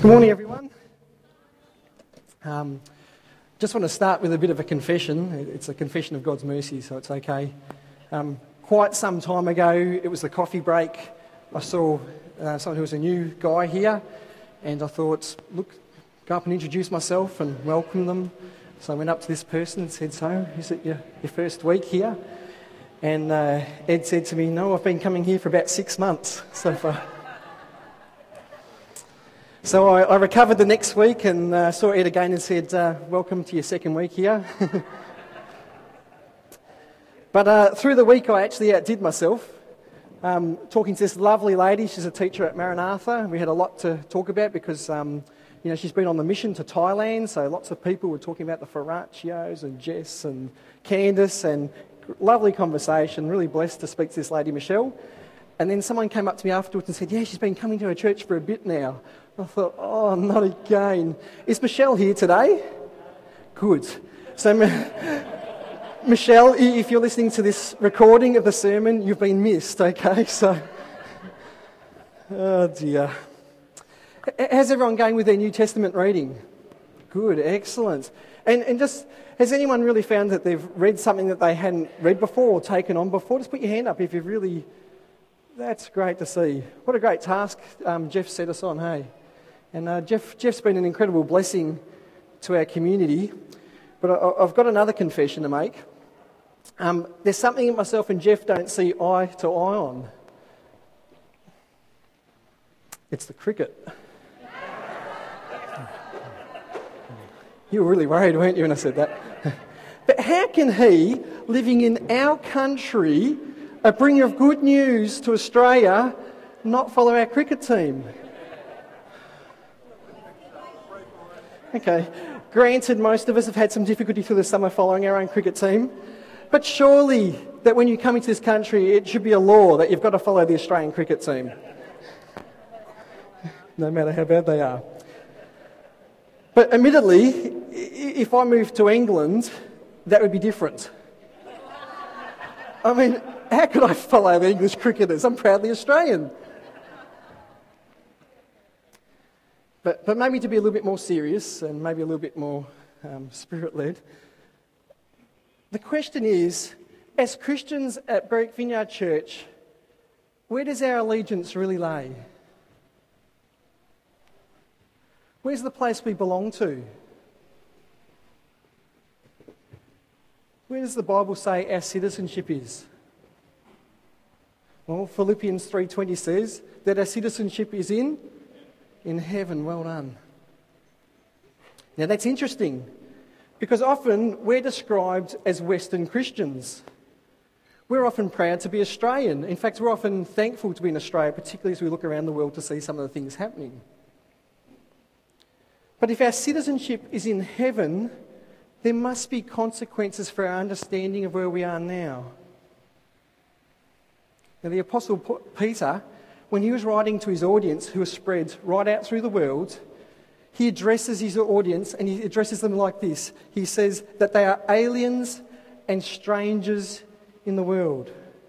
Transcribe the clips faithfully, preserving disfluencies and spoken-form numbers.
Good morning, everyone. Um, just want to start with a bit of a confession. It's a confession of God's mercy, so it's okay. Um, quite some time ago, it was the coffee break. I saw uh, someone who was a new guy here, and I thought, look, go up and introduce myself and welcome them. So I went up to this person and said, so, is it your, your first week here? And uh, Ed said to me, no, I've been coming here for about six months so far. So I, I recovered the next week and uh, saw Ed again and said, uh, welcome to your second week here. But uh, through the week I actually outdid myself. Um, talking to this lovely lady, she's a teacher at Maranatha. We had a lot to talk about because um, you know, she's been on the mission to Thailand, so lots of people were talking about the Faraccios and Jess and Candice, and lovely conversation, really blessed to speak to this lady, Michelle. And then someone came up to me afterwards and said, yeah, she's been coming to our church for a bit now. I thought, oh, not again. Is Michelle here today? Good. So, Michelle, if you're listening to this recording of the sermon, you've been missed, okay? So, oh dear. How's everyone going with their New Testament reading? Good, excellent. And, and just, has anyone really found that they've read something that they hadn't read before or taken on before? Just put your hand up if you've really... That's great to see. What a great task um, Jeff set us on, hey? And uh, Jeff, Jeff's been an incredible blessing to our community. But I, I've got another confession to make. Um, there's something that myself and Jeff don't see eye to eye on. It's the cricket. You were really worried, weren't you, when I said that? But how can he, living in our country, a bringer of good news to Australia, not follow our cricket team? Okay, granted most of us have had some difficulty through the summer following our own cricket team, but surely that when you come into this country it should be a law that you've got to follow the Australian cricket team, no matter how bad they are. But admittedly, if I moved to England, that would be different. I mean, how could I follow the English cricketers? I'm proudly Australian. But, but maybe to be a little bit more serious and maybe a little bit more um, spirit-led, the question is, as Christians at Berwick Vineyard Church, where does our allegiance really lay? Where's the place we belong to? Where does the Bible say our citizenship is? Well, Philippians three twenty says that our citizenship is in, in heaven. Well done. Now that's interesting, because often we're described as Western Christians. We're often proud to be Australian. In fact, we're often thankful to be in Australia, particularly as we look around the world to see some of the things happening. But if our citizenship is in heaven, there must be consequences for our understanding of where we are now. Now, the Apostle Peter, when he was writing to his audience who was spread right out through the world, he addresses his audience and he addresses them like this. He says that they are aliens and strangers in the world.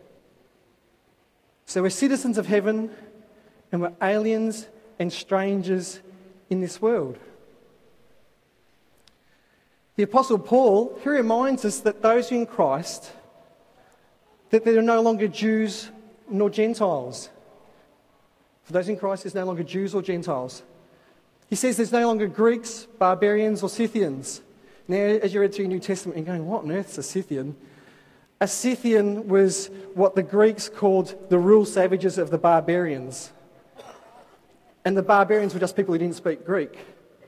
So we're citizens of heaven and we're aliens and strangers in this world. The Apostle Paul, he reminds us that those who are in Christ, that there are no longer Jews nor Gentiles. For those in Christ, there's no longer Jews or Gentiles. He says there's no longer Greeks, barbarians or Scythians. Now, as you read through your New Testament, you're going, what on earth is a Scythian? A Scythian was what the Greeks called the rural savages of the barbarians. And the barbarians were just people who didn't speak Greek.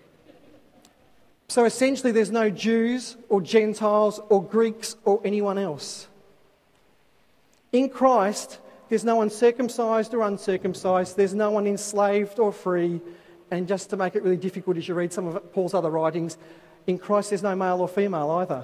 So essentially there's no Jews or Gentiles or Greeks or anyone else. In Christ, there's no one circumcised or uncircumcised, there's no one enslaved or free, and just to make it really difficult as you read some of Paul's other writings, in Christ there's no male or female either.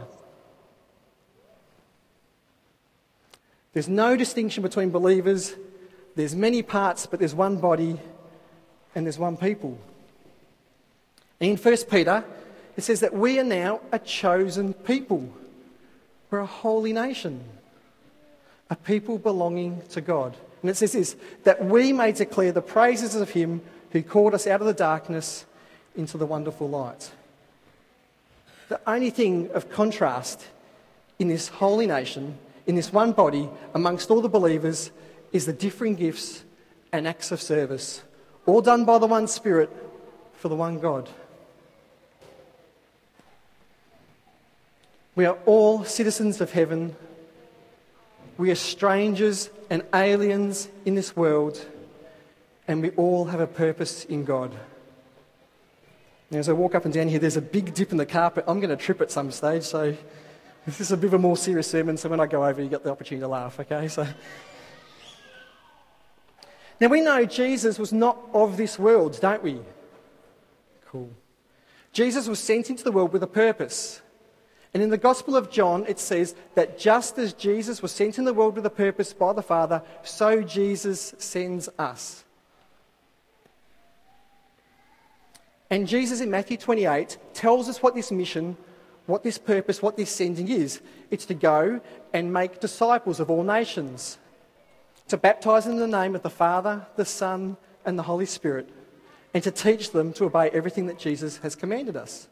There's no distinction between believers, there's many parts but there's one body and there's one people. And in First Peter, it says that we are now a chosen people. We're a holy nation, a people belonging to God. And it says this, that we may declare the praises of him who called us out of the darkness into the wonderful light. The only thing of contrast in this holy nation, in this one body, amongst all the believers, is the differing gifts and acts of service, all done by the one Spirit for the one God. We are all citizens of heaven. We are strangers and aliens in this world, and we all have a purpose in God. Now, as I walk up and down here, there's a big dip in the carpet. I'm going to trip at some stage, so this is a bit of a more serious sermon, so when I go over, you get the opportunity to laugh, okay? So, now, we know Jesus was not of this world, don't we? Cool. Jesus was sent into the world with a purpose. And in the Gospel of John, it says that just as Jesus was sent in the world with a purpose by the Father, so Jesus sends us. And Jesus in Matthew twenty-eight tells us what this mission, what this purpose, what this sending is. It's to go and make disciples of all nations, to baptise them in the name of the Father, the Son, and the Holy Spirit, and to teach them to obey everything that Jesus has commanded us.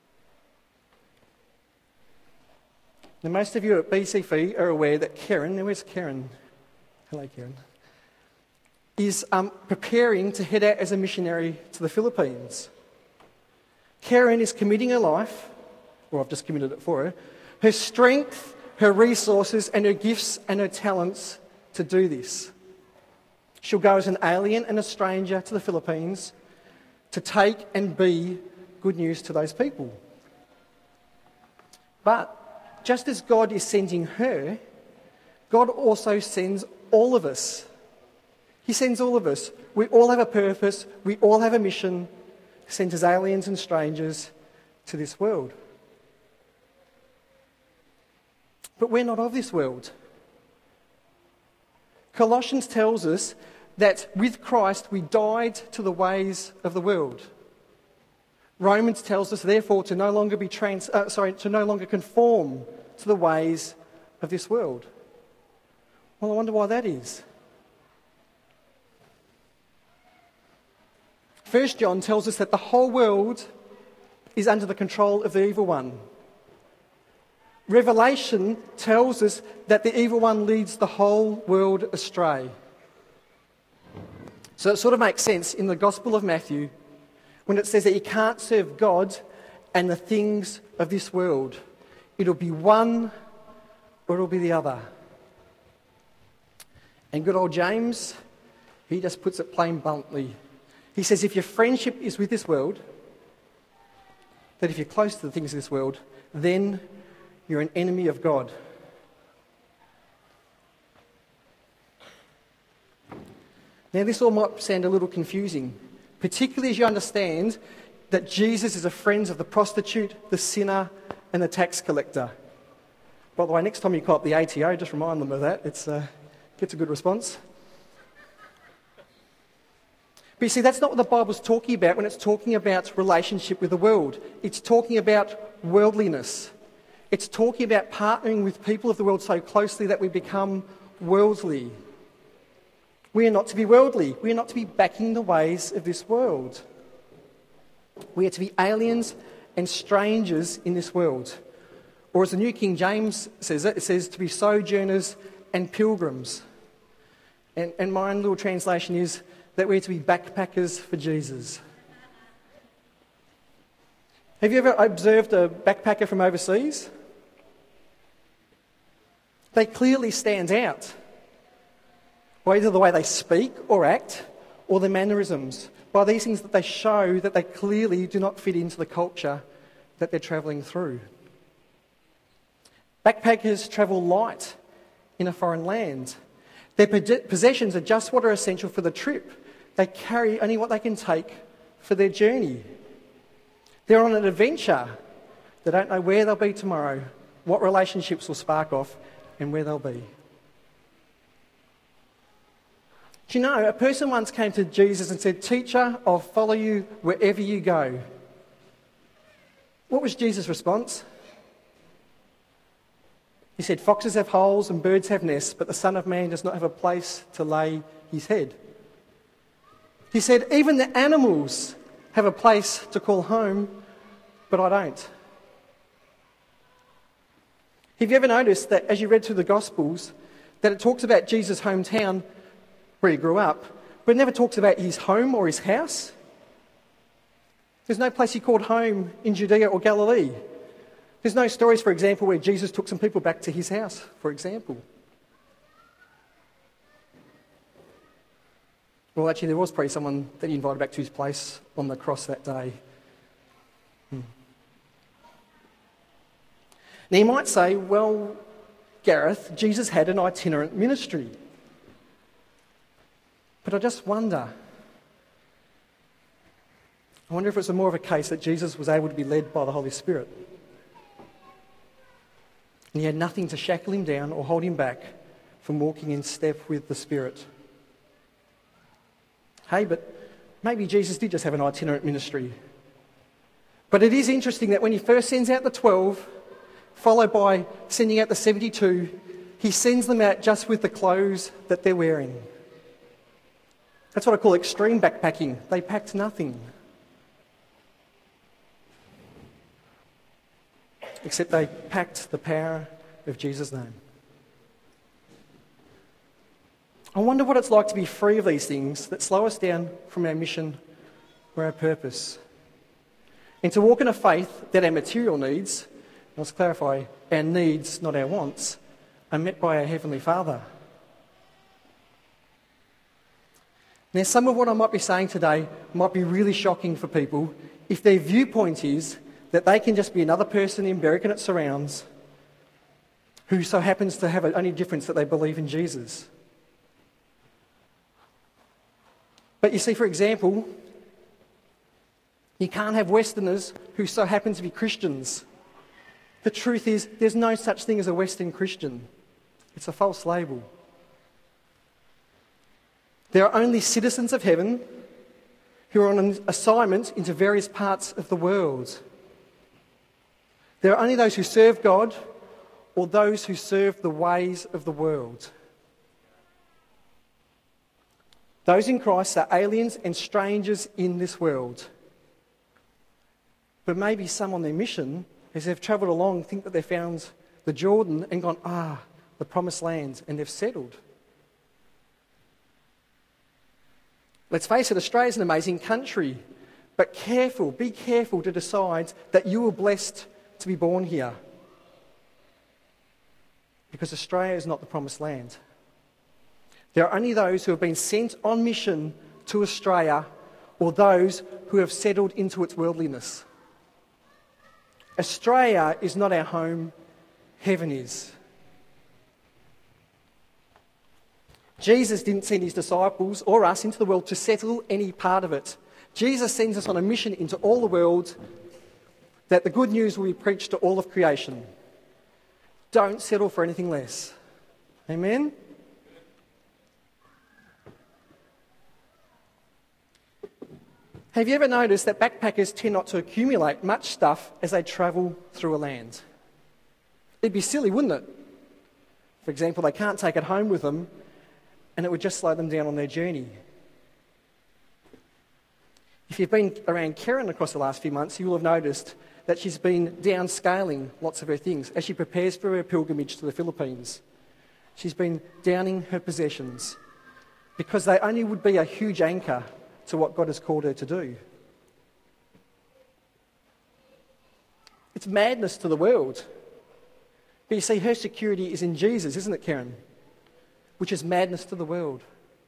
Now, most of you at B C F E are aware that Karen, now where's Karen? Hello, Karen. Is um, preparing to head out as a missionary to the Philippines. Karen is committing her life, or I've just committed it for her, her strength, her resources, and her gifts and her talents to do this. She'll go as an alien and a stranger to the Philippines to take and be good news to those people. But just as God is sending her, God also sends all of us. He sends all of us. We all have a purpose. We all have a mission, sent as aliens and strangers to this world. But we're not of this world. Colossians tells us that with Christ we died to the ways of the world. Romans tells us, therefore, to no longer be trans, uh, sorry, to no longer conform to the ways of this world. Well, I wonder why that is. First John tells us that the whole world is under the control of the evil one. Revelation tells us that the evil one leads the whole world astray. So it sort of makes sense in the Gospel of Matthew when it says that you can't serve God and the things of this world. It'll be one or it'll be the other. And good old James, he just puts it plain bluntly. He says if your friendship is with this world, that if you're close to the things of this world, then you're an enemy of God. Now, this all might sound a little confusing, particularly as you understand that Jesus is a friend of the prostitute, the sinner, and the tax collector. By the way, next time you call up the A T O, just remind them of that. It uh, gets a good response. But you see, that's not what the Bible's talking about when it's talking about relationship with the world. It's talking about worldliness. It's talking about partnering with people of the world so closely that we become worldly. We are not to be worldly. We are not to be backing the ways of this world. We are to be aliens and strangers in this world. Or as the New King James says it, it says to be sojourners and pilgrims. And, and my own little translation is that we're to be backpackers for Jesus. Have you ever observed a backpacker from overseas? They clearly stand out by either the way they speak or act or their mannerisms, by these things that they show that they clearly do not fit into the culture that they're travelling through. Backpackers travel light in a foreign land. Their possessions are just what are essential for the trip. They carry only what they can take for their journey. They're on an adventure. They don't know where they'll be tomorrow, what relationships will spark off, and where they'll be. Do you know, a person once came to Jesus and said, "Teacher, I'll follow you wherever you go." What was Jesus' response? He said, "Foxes have holes and birds have nests, but the Son of Man does not have a place to lay his head." He said, "Even the animals have a place to call home, but I don't. Have you ever noticed that as you read through the Gospels, that it talks about Jesus' hometown where he grew up, but it never talks about his home or his house? There's no place he called home in Judea or Galilee. There's no stories, for example, where Jesus took some people back to his house, for example. Well, actually, there was probably someone that he invited back to his place on the cross that day. Hmm. Now, you might say, well, Gareth, Jesus had an itinerant ministry. But I just wonder, I wonder if it's more of a case that Jesus was able to be led by the Holy Spirit. And he had nothing to shackle him down or hold him back from walking in step with the Spirit. Hey, but maybe Jesus did just have an itinerant ministry. But it is interesting that when he first sends out the twelve, followed by sending out the seventy-two, he sends them out just with the clothes that they're wearing. That's what I call extreme backpacking. They packed nothing. Except they packed the power of Jesus' name. I wonder what it's like to be free of these things that slow us down from our mission or our purpose. And to walk in a faith that our material needs, let's clarify, our needs, not our wants, are met by our Heavenly Father. Now, some of what I might be saying today might be really shocking for people if their viewpoint is that they can just be another person in Berwick and its surrounds who so happens to have an only difference that they believe in Jesus. But you see, for example, you can't have Westerners who so happen to be Christians. The truth is, there's no such thing as a Western Christian. It's a false label. There are only citizens of heaven who are on an assignment into various parts of the world. There are only those who serve God or those who serve the ways of the world. Those in Christ are aliens and strangers in this world. But maybe some on their mission, as they've travelled along, think that they've found the Jordan and gone, ah, the promised land, and they've settled. Let's face it, Australia's an amazing country, but careful, be careful to decide that you were blessed to be born here. Because Australia is not the promised land. There are only those who have been sent on mission to Australia or those who have settled into its worldliness. Australia is not our home, heaven is. Jesus didn't send his disciples or us into the world to settle any part of it. Jesus sends us on a mission into all the world that the good news will be preached to all of creation. Don't settle for anything less. Amen? Have you ever noticed that backpackers tend not to accumulate much stuff as they travel through a land? It'd be silly, wouldn't it? For example, they can't take it home with them, and it would just slow them down on their journey. If you've been around Karen across the last few months, you will have noticed that she's been downscaling lots of her things as she prepares for her pilgrimage to the Philippines. She's been downing her possessions because they only would be a huge anchor to what God has called her to do. It's madness to the world. But you see, her security is in Jesus, isn't it, Karen? Which is madness to the world.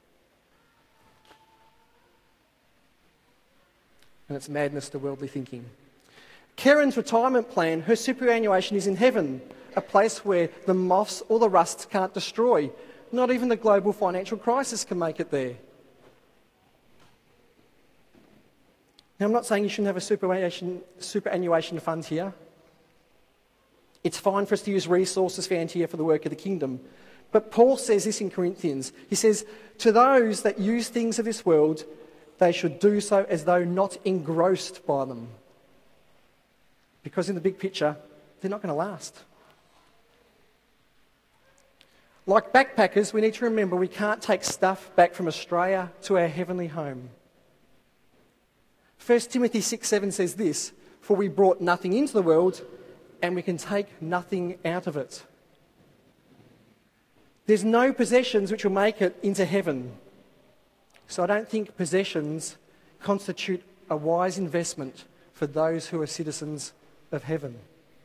And it's madness to worldly thinking. Karen's retirement plan, her superannuation is in heaven, a place where the moths or the rust can't destroy. Not even the global financial crisis can make it there. Now, I'm not saying you shouldn't have a superannuation, superannuation fund here. It's fine for us to use resources found here for the work of the kingdom. But Paul says this in Corinthians. He says, to those that use things of this world, they should do so as though not engrossed by them. Because in the big picture, they're not going to last. Like backpackers, we need to remember we can't take stuff back from Australia to our heavenly home. First Timothy six seven says this, "For we brought nothing into the world, and we can take nothing out of it." There's no possessions which will make it into heaven. So I don't think possessions constitute a wise investment for those who are citizens of heaven.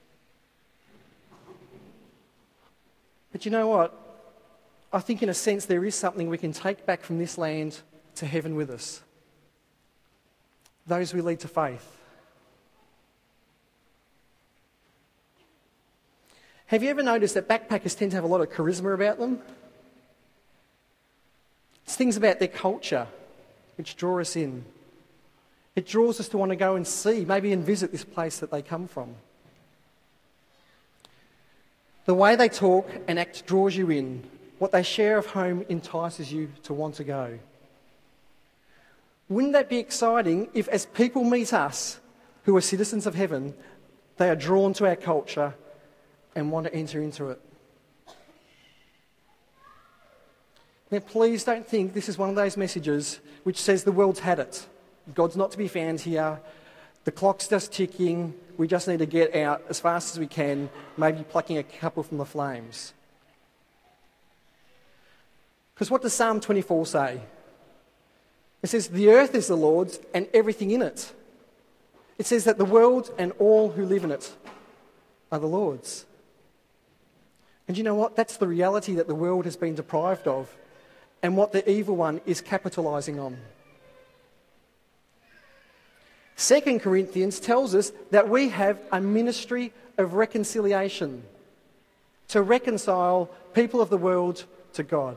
But you know what? I think in a sense there is something we can take back from this land to heaven with us. Those we lead to faith. Have you ever noticed that backpackers tend to have a lot of charisma about them? It's things about their culture which draw us in. It draws us to want to go and see, maybe and visit this place that they come from. The way they talk and act draws you in. What they share of home entices you to want to go. Wouldn't that be exciting if, as people meet us who are citizens of heaven, they are drawn to our culture and want to enter into it? Now, please don't think this is one of those messages which says the world's had it. God's not to be found here. The clock's just ticking. We just need to get out as fast as we can, maybe plucking a couple from the flames. Because what does Psalm twenty-four say? It says, "The earth is the Lord's and everything in it." It says that the world and all who live in it are the Lord's. And you know what? That's the reality that the world has been deprived of and what the evil one is capitalising on. Second Corinthians tells us that we have a ministry of reconciliation to reconcile people of the world to God.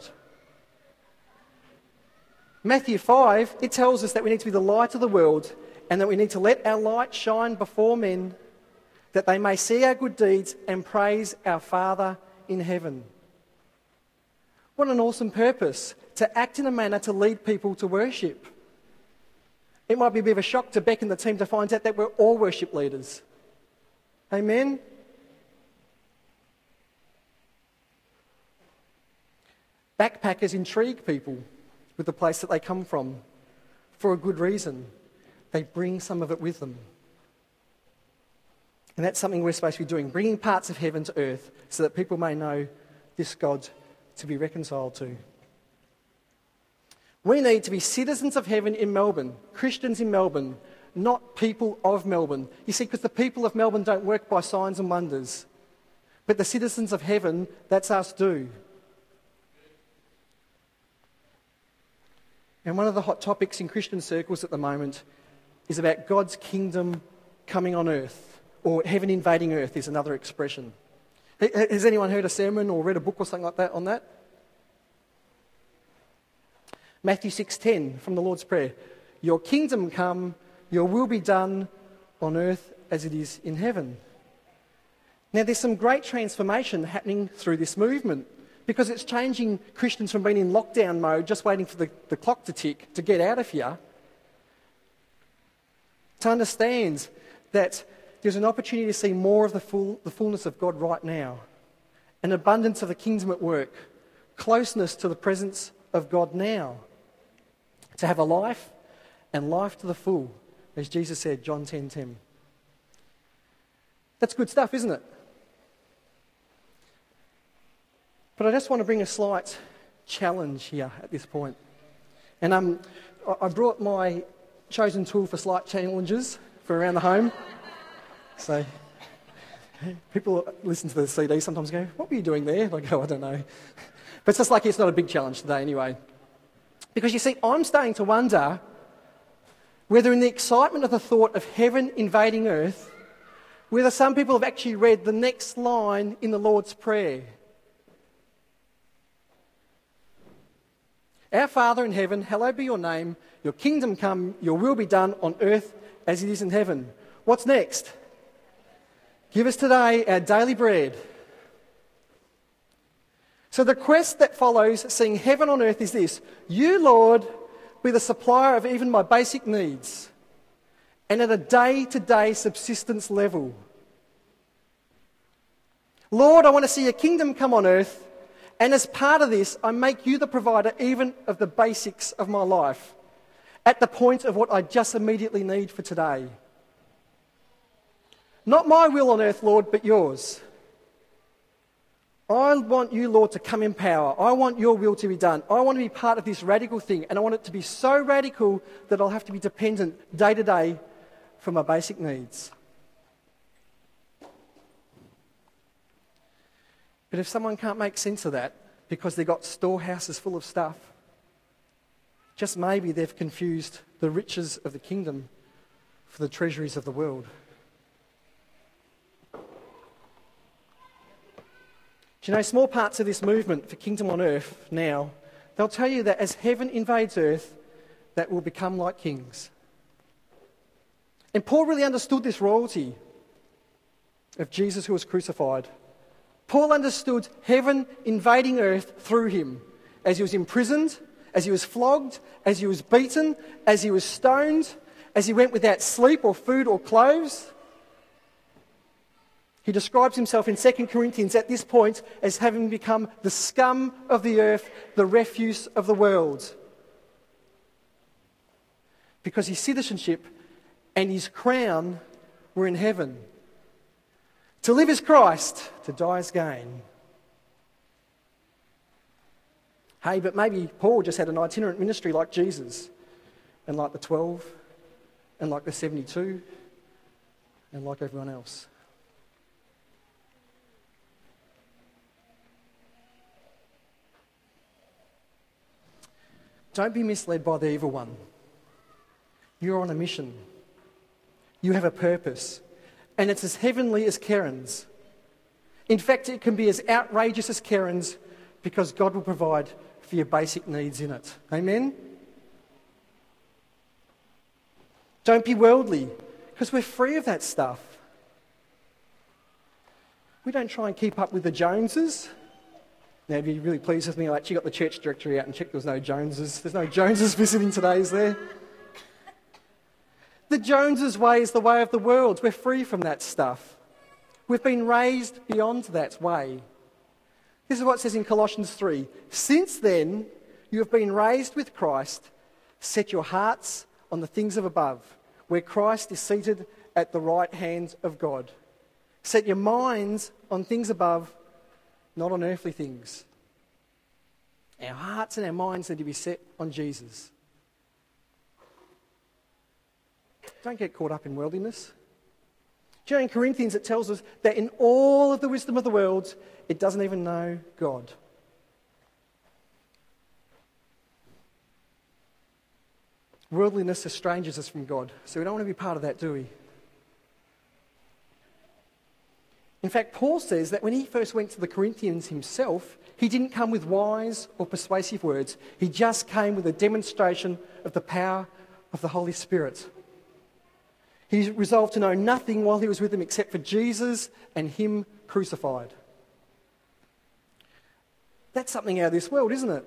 Matthew five, it tells us that we need to be the light of the world and that we need to let our light shine before men that they may see our good deeds and praise our Father in heaven. What an awesome purpose, to act in a manner to lead people to worship. It might be a bit of a shock to Beck and the team to find out that we're all worship leaders. Amen? Backpackers intrigue people with the place that they come from for a good reason. They bring some of it with them. And that's something we're supposed to be doing, bringing parts of heaven to earth so that people may know this God to be reconciled to. We need to be citizens of heaven in Melbourne, Christians in Melbourne, not people of Melbourne. You see, because the people of Melbourne don't work by signs and wonders. But the citizens of heaven, that's us do. And one of the hot topics in Christian circles at the moment is about God's kingdom coming on earth, or heaven invading earth is another expression. Has anyone heard a sermon or read a book or something like that on that? Matthew six ten from the Lord's Prayer. "Your kingdom come, your will be done on earth as it is in heaven." Now there's some great transformation happening through this movement because it's changing Christians from being in lockdown mode, just waiting for the, the clock to tick to get out of here, to understand that there's an opportunity to see more of the, full, the fullness of God right now, an abundance of the kingdom at work, closeness to the presence of God now, to have a life and life to the full, as Jesus said, John ten ten. That's good stuff, isn't it? But I just want to bring a slight challenge here at this point. And um, I brought my chosen tool for slight challenges for around the home. So people listen to the C D sometimes go, "What were you doing there?" I go, "I don't know." But it's just like it's not a big challenge today anyway. Because you see, I'm starting to wonder whether in the excitement of the thought of heaven invading earth, whether some people have actually read the next line in the Lord's Prayer. "Our Father in heaven, hallowed be your name. Your kingdom come, your will be done on earth as it is in heaven." What's next? "Give us today our daily bread." So the quest that follows seeing heaven on earth is this: "You, Lord, be the supplier of even my basic needs, and at a day-to-day subsistence level. Lord, I want to see your kingdom come on earth, and as part of this, I make you the provider even of the basics of my life. at the point of what I just immediately need for today. Not my will on earth, Lord, but yours. I want you, Lord, to come in power. I want your will to be done. I want to be part of this radical thing, and I want it to be so radical that I'll have to be dependent day to day for my basic needs. But if someone can't make sense of that because they've got storehouses full of stuff, just maybe they've confused the riches of the kingdom for the treasuries of the world. Do you know, small parts of this movement for Kingdom on Earth now, they'll tell you that as heaven invades earth, that we'll become like kings. And Paul really understood this royalty of Jesus who was crucified. Paul understood heaven invading earth through him as he was imprisoned, as he was flogged, as he was beaten, as he was stoned, as he went without sleep or food or clothes. He describes himself in Second Corinthians at this point as having become the scum of the earth, the refuse of the world. Because his citizenship and his crown were in heaven. To live is Christ, to die is gain. Hey, but maybe Paul just had an itinerant ministry like Jesus, and like the twelve, and like the seventy-two, and like everyone else. Don't be misled by the evil one. You're on a mission. You have a purpose. And it's as heavenly as Karen's. In fact, it can be as outrageous as Karen's because God will provide for your basic needs in it. Amen? Don't be worldly, because we're free of that stuff. We don't try and keep up with the Joneses. Now, if you're really pleased with me, I actually got the church directory out and checked there was no Joneses. There's no Joneses visiting today, is there? The Joneses way is the way of the world. We're free from that stuff. We've been raised beyond that way. This is what it says in Colossians three. Since then, you have been raised with Christ. Set your hearts on the things of above, where Christ is seated at the right hand of God. Set your minds on things above, not on earthly things. Our hearts and our minds need to be set on Jesus. Don't get caught up in worldliness. Do you know, in Corinthians it tells us that in all of the wisdom of the world, it doesn't even know God. Worldliness estranges us from God, so we don't want to be part of that, do we? In fact, Paul says that when he first went to the Corinthians himself, he didn't come with wise or persuasive words. He just came with a demonstration of the power of the Holy Spirit. He resolved to know nothing while he was with them except for Jesus and him crucified. That's something out of this world, isn't it?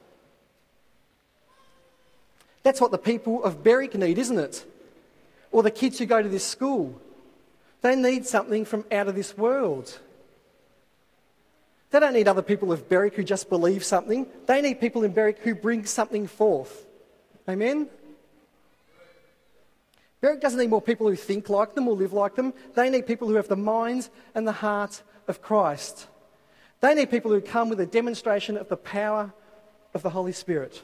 That's what the people of Berwick need, isn't it? Or the kids who go to this school. They need something from out of this world. They don't need other people of Berwick who just believe something. They need people in Berwick who bring something forth. Amen? Berwick doesn't need more people who think like them or live like them. They need people who have the mind and the heart of Christ. They need people who come with a demonstration of the power of the Holy Spirit.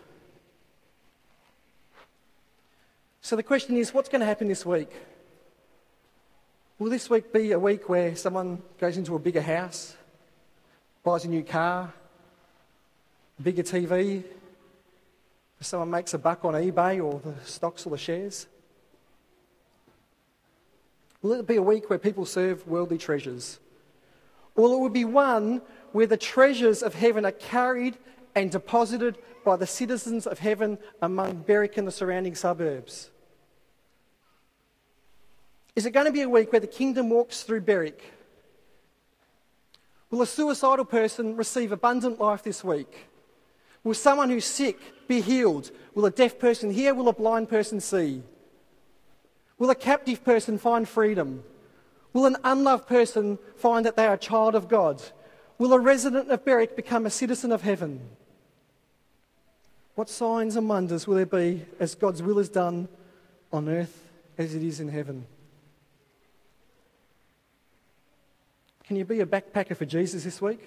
So the question is, what's going to happen this week? Will this week be a week where someone goes into a bigger house, buys a new car, a bigger T V, or someone makes a buck on eBay or the stocks or the shares? Will it be a week where people serve worldly treasures? Or will it be one where the treasures of heaven are carried and deposited by the citizens of heaven among Berwick and the surrounding suburbs? Is it going to be a week where the kingdom walks through Berwick? Will a suicidal person receive abundant life this week? Will someone who's sick be healed? Will a deaf person hear? Will a blind person see? Will a captive person find freedom? Will an unloved person find that they are a child of God? Will a resident of Berwick become a citizen of heaven? What signs and wonders will there be as God's will is done on earth as it is in heaven? Can you be a backpacker for Jesus this week?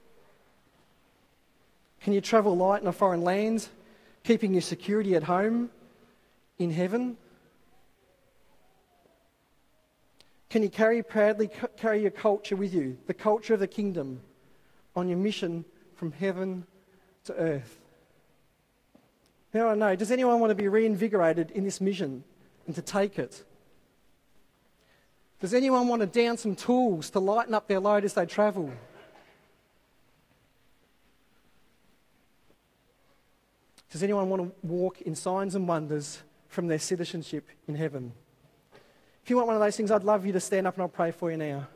Can you travel light in a foreign land, keeping your security at home in heaven? Can you carry proudly carry your culture with you, the culture of the kingdom, on your mission from heaven to earth? Now I know, does anyone want to be reinvigorated in this mission and to take it? Does anyone want to down some tools to lighten up their load as they travel? Does anyone want to walk in signs and wonders from their citizenship in heaven? If you want one of those things, I'd love you to stand up and I'll pray for you now.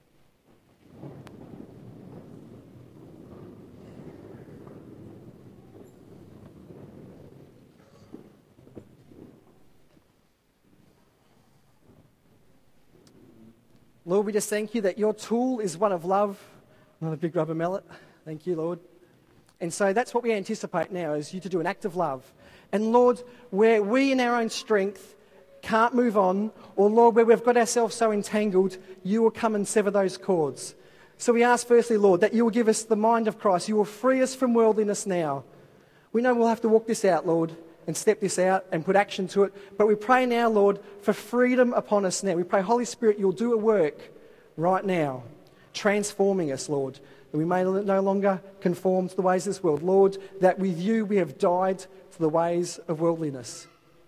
Lord, we just thank you that your tool is one of love, not a big rubber mallet. Thank you, Lord. And so that's what we anticipate now, is you to do an act of love. And Lord, where we in our own strength can't move on, or Lord, where we've got ourselves so entangled, you will come and sever those cords. So we ask firstly, Lord, that you will give us the mind of Christ. You will free us from worldliness now. We know we'll have to walk this out, Lord, and step this out and put action to it. But we pray now, Lord, for freedom upon us now. We pray, Holy Spirit, you'll do a work right now, transforming us, Lord, that we may no longer conform to the ways of this world. Lord, that with you we have died to the ways of worldliness.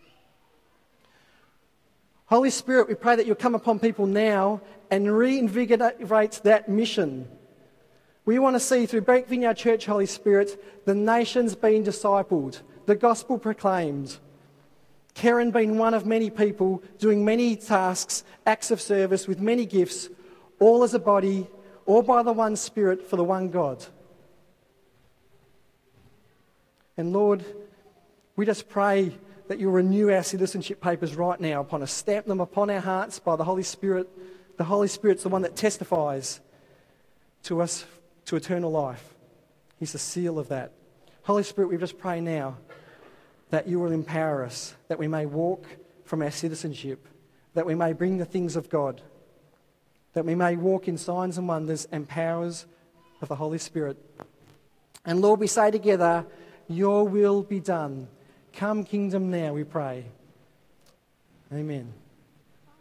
Holy Spirit, we pray that you'll come upon people now and reinvigorate that mission. We want to see through Break Vineyard Church, Holy Spirit, the nations being discipled, the gospel proclaimed, Karen being one of many people doing many tasks, acts of service with many gifts, all as a body, all by the one Spirit for the one God. And Lord, we just pray that you'll renew our citizenship papers right now upon us, stamp them upon our hearts by the Holy Spirit. The Holy Spirit's the one that testifies to us to eternal life. He's the seal of that. Holy Spirit, we just pray now that you will empower us, that we may walk from our citizenship, that we may bring the things of God, that we may walk in signs and wonders and powers of the Holy Spirit. And Lord, we say together, your will be done. Come kingdom now, we pray. Amen.